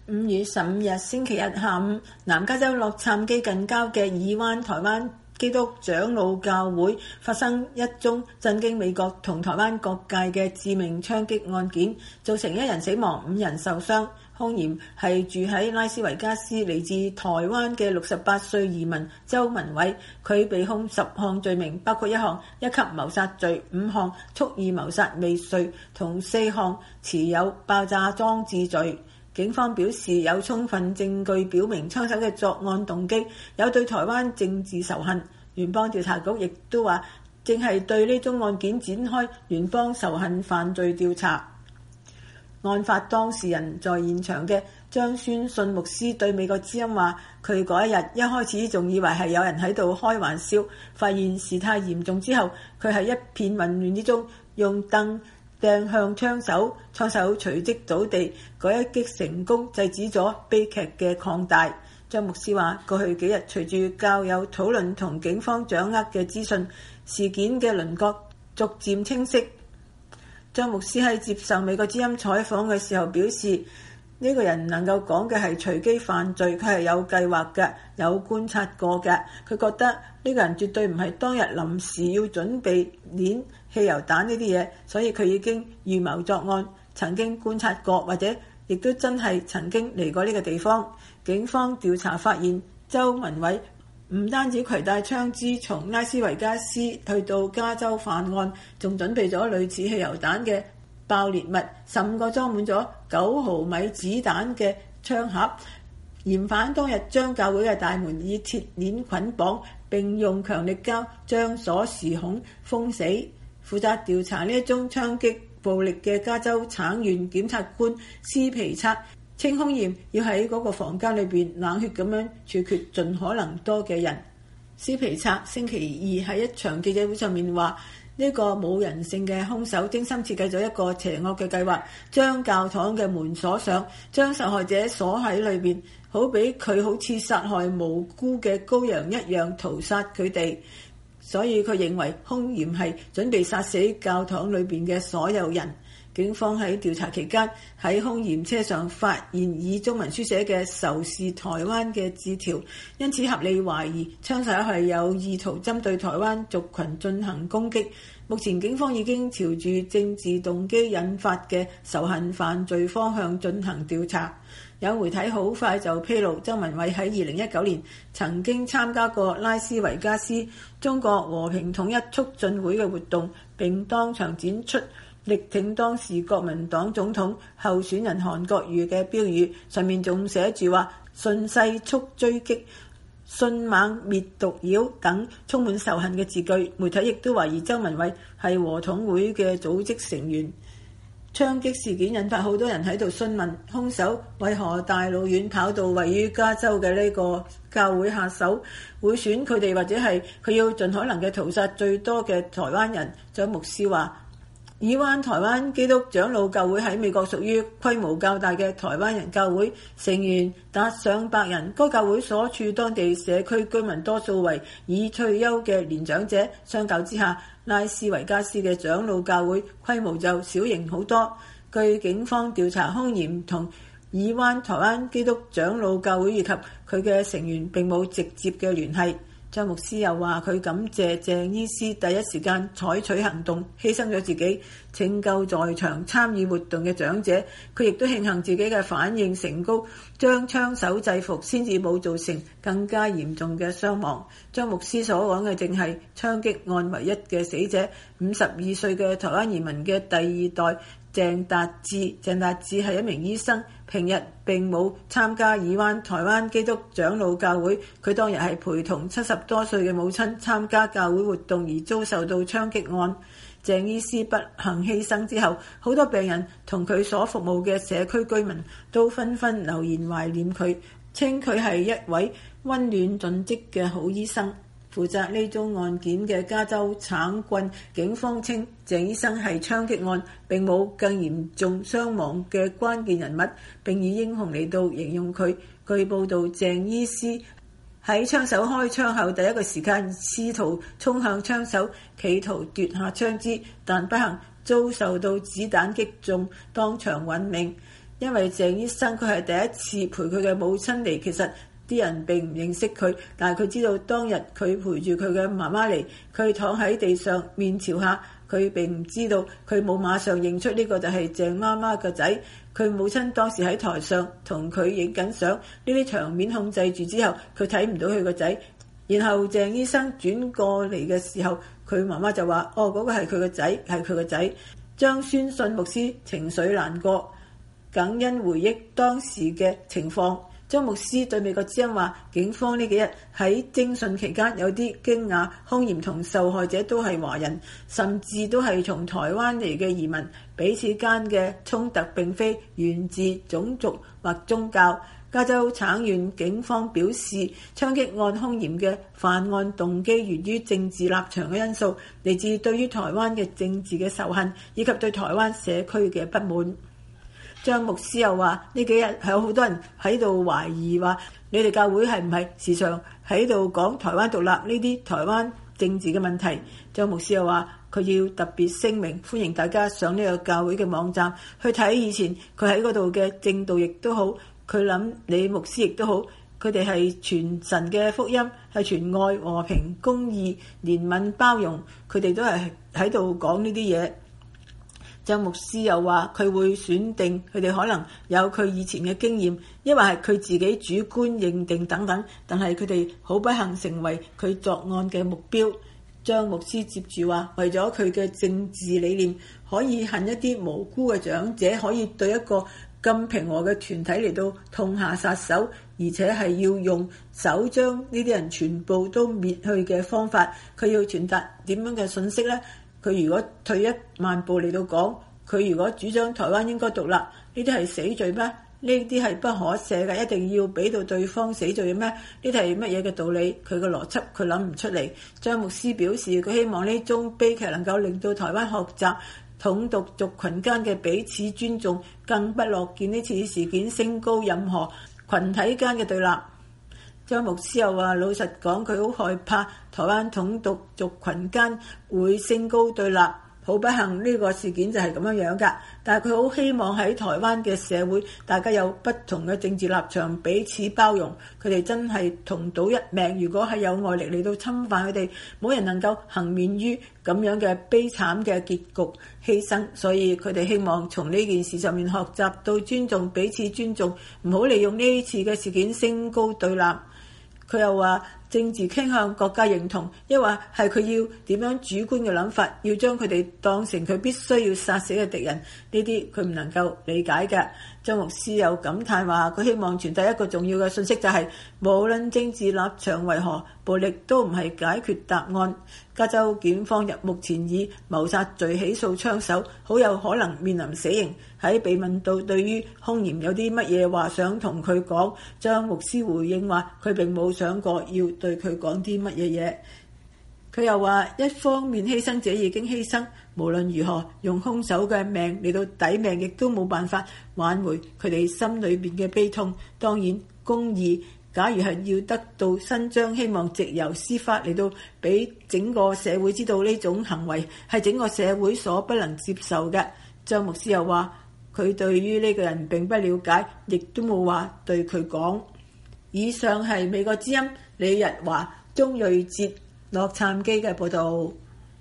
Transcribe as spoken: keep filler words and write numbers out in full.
五月十五日星期日下午，南加州洛杉磯近郊嘅爾灣台灣基督長老教會發生一宗震驚美國同台灣各界嘅致命槍擊案件，造成一人死亡、五人受傷。兇嫌係住喺拉斯維加斯嚟自台灣嘅六十八歲移民周文偉，佢被控十項罪名，包括一項一級謀殺罪、五項蓄意謀殺未遂同四項持有爆炸裝置罪。警方表示有充分證據表明槍手嘅作案動機有對台灣政治仇恨。聯邦調查局亦都話正係對呢宗案件展開聯邦仇恨犯罪調查。案發當事人在現場嘅張宣信牧師對美國之音話，佢嗰一日一開始仲以為係有人喺度開玩笑，發現事態嚴重之後，佢喺一片混亂之中用凳掟向槍手，槍手隨即倒地，嗰一擊成功制止咗悲劇嘅擴大。張牧師話，過去幾日隨住較有討論同警方掌握嘅資訊，事件嘅輪廓逐漸清晰。張牧師喺接受美國之音採訪嘅時候表示，呢個人能夠講嘅係隨機犯罪，佢係有計劃嘅，有觀察過嘅。佢覺得呢個人絕對唔係當日臨時要準備鏈汽油彈呢啲嘢，所以佢已經預謀作案，曾經觀察過，或者亦都真係曾經嚟過呢個地方。警方調查發現，周文偉唔單止攜帶槍支從拉斯維加斯去到加州犯案，仲準備咗類似汽油彈嘅爆裂物，十五個裝滿咗九毫米子彈嘅槍盒。嫌犯當日將教會嘅大門以鐵鏈捆綁，並用強力膠將鎖匙孔封死。負責調查呢一宗槍擊暴力嘅加州橙縣檢察官斯皮策稱，兇嫌要喺嗰個房間裏邊冷血咁樣處決盡可能多嘅人。斯皮策星期二喺一場記者會上面話，呢個冇人性嘅兇手精心設計咗一個邪惡嘅計劃，將教堂嘅門鎖上，將受害者鎖喺裏邊，好比佢好似殺害無辜嘅羔羊一樣屠殺佢哋。所以佢認為兇嫌係準備殺死教堂裏邊嘅所有人。警方喺調查期間喺兇嫌車上發現以中文書寫嘅仇視台灣嘅字條，因此合理懷疑槍手係有意圖針對台灣族群進行攻擊。目前警方已經朝住政治動機引發嘅仇恨犯罪方向進行調查。有媒體好快就披露，周文偉喺二零一九年曾經參加過拉斯維加斯中國和平統一促進會嘅活動，並當場展出力挺當時國民黨總統候選人韓國瑜嘅標語，上面仲寫住話順勢速追擊、迅猛滅毒妖等充滿仇恨嘅字句。媒體亦都懷疑周文偉係和統會嘅組織成員。槍擊事件引發好多人喺度詢問，兇手為何大老遠跑到位於加州嘅呢個教會下手，會選佢哋，或者係佢要盡可能嘅屠殺最多嘅台灣人。張牧師話，爾灣台灣基督長老教會喺美國屬於規模較大嘅台灣人教會，成員達上百人。該教會所處當地社區居民多數為已退休嘅年長者，相較之下，拉斯維加斯嘅長老教會規模就小型好多。據警方調查，兇嫌同爾灣台灣基督長老教會以及佢嘅成員並冇直接嘅聯繫。張牧師又話，佢感謝鄭醫師第一時間採取行動，犧牲咗自己拯救在場參與活動嘅長者。佢亦都慶幸自己嘅反應成功，將槍手制服，先至冇造成更加嚴重嘅傷亡。張牧師所講嘅正係槍擊案唯一嘅死者，五十二歲嘅台灣移民嘅第二代鄭達志。鄭達志係一名醫生，平日並冇參加爾灣台灣基督長老教會。佢當日係陪同七十多歲嘅母親參加教會活動而遭受到槍擊案。鄭醫師不幸犧牲之後，好多病人同佢所服務嘅社區居民都紛紛留言懷念佢，稱佢係一位溫暖盡職嘅好醫生。負責呢宗案件嘅加州橙郡警方稱，鄭醫生係槍擊案並冇更嚴重傷亡嘅關鍵人物，並以英雄嚟到形容佢。據報道，鄭醫師喺槍手開槍後第一個時間試圖衝向槍手，企圖奪下槍支，但不幸遭受到子彈擊中，當場殞命。 因為鄭醫生佢係第一次陪佢嘅母親嚟，其實啲人並唔認識佢，但係佢知道當日佢陪住佢嘅媽媽嚟，佢躺喺地上面朝下，佢並唔知道，佢冇馬上認出呢個就係鄭媽媽個仔。佢母親當時喺台上同佢影緊相，呢啲場面控制住之後，佢睇唔到佢個仔。然後鄭醫生轉過嚟嘅時候，佢媽媽就話：哦，嗰個係佢個仔，係佢個仔。張宣信牧師情緒難過，感恩回憶當時嘅情況。張牧師對美國之音話：警方呢幾日喺偵訊期間有啲驚訝，兇嫌同受害者都係華人，甚至都係從台灣嚟嘅移民，彼此間嘅衝突並非源自種族或宗教。加州橙縣警方表示，槍擊案兇嫌嘅犯案動機源於政治立場嘅因素，嚟自對於台灣嘅政治嘅仇恨，以及對台灣社區嘅不滿。張牧師又話：呢幾日係有好多人喺度懷疑話，你哋教會係唔係時常喺度講台灣獨立呢啲台灣政治嘅問題？張牧師又話：佢要特別聲明，歡迎大家上呢個教會嘅網站去睇以前佢喺嗰度嘅證道亦都好，佢諗李牧師亦都好，佢哋係傳神嘅福音，係傳愛、和平、公義、憐憫、包容，佢哋都係喺度講呢啲嘢。張牧師又話：佢會選定佢哋可能有佢以前嘅經驗，抑或係佢自己主觀認定等等，但係佢哋好不幸成為佢作案嘅目標。張牧師接住話：為咗佢嘅政治理念，可以恨一啲無辜嘅長者，可以對一個咁平和嘅團體嚟到痛下殺手，而且係要用手將呢啲人全部都滅去嘅方法。佢要傳達點樣嘅信息呢？佢如果退一萬步嚟到講，佢如果主張台灣應該獨立，呢啲係死罪咩？呢啲係不可赦嘅，一定要俾到對方死罪咩？呢啲係乜嘢嘅道理？佢個邏輯佢諗唔出嚟。張牧師表示，佢希望呢宗悲劇能夠令到台灣學習統獨族群間嘅彼此尊重，更不樂見呢次事件升高任何群體間嘅對立。張牧師又話：老實講，佢好害怕台灣統獨族群間會升高對立。好不幸呢個事件就係咁樣樣㗎，但係佢好希望喺台灣嘅社會，大家有不同嘅政治立場，彼此包容，佢哋真係同賭一命。如果係有外力嚟到侵犯佢哋，冇人能夠幸免於咁樣嘅悲慘嘅結局犧牲。所以佢哋希望從呢件事上面學習到尊重彼此尊重，唔好利用呢次嘅事件升高對立。佢又話：政治傾向、國家認同，抑或係佢要點樣主觀嘅諗法，要將佢哋當成佢必須要殺死嘅敵人，呢啲佢唔能夠理解嘅。張牧師又感嘆話：佢希望傳遞一個重要嘅信息，就係無論政治立場為何，暴力都唔係解決答案。加州檢方入目前以謀殺罪起訴槍手，好有可能面臨死刑。喺被問到對於兇嫌有啲乜嘢話想同佢講，張牧師回應話：佢並冇想過要對佢講啲乜嘢嘢。佢又話：一方面犧牲者已經犧牲，無論如何用兇手嘅命嚟到抵命，亦都冇辦法挽回佢哋心裏邊嘅悲痛。當然，公義假如係要得到伸張，希望藉由司法嚟到俾整個社會知道呢種行為係整個社會所不能接受嘅。張牧師又話：佢對於呢個人並不了解，亦都冇話對佢講。以上係美國之音李日華、鍾瑞哲、洛杉磯嘅報導。